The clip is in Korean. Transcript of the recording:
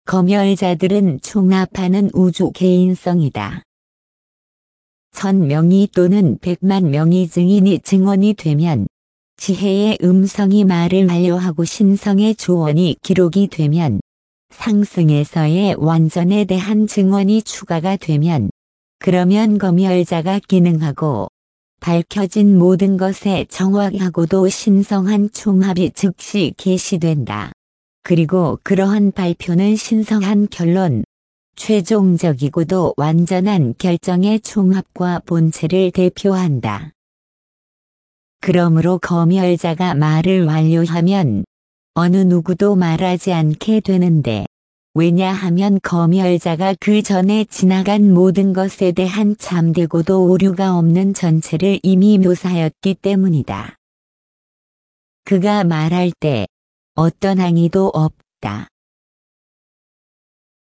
검열자들은 총합하는 우주 개인성이다. 1000명이 또는 100만 명의 증인이 증언이 되면, 지혜의 음성이 말을 완료하고 신성의 조언이 기록이 되면, 상승에서의 완전에 대한 증언이 추가가 되면, 그러면 검열자가 기능하고 밝혀진 모든 것에 정확하고도 신성한 총합이 즉시 계시된다. 그리고 그러한 발표는 신성한 결론, 최종적이고도 완전한 결정의 총합과 본체를 대표한다. 그러므로 검열자가 말을 완료하면 어느 누구도 말하지 않게 되는데, 왜냐하면 검열자가 그 전에 지나간 모든 것에 대한 참되고도 오류가 없는 전체를 이미 묘사하였기 때문이다. 그가 말할 때 어떤 항의도 없다.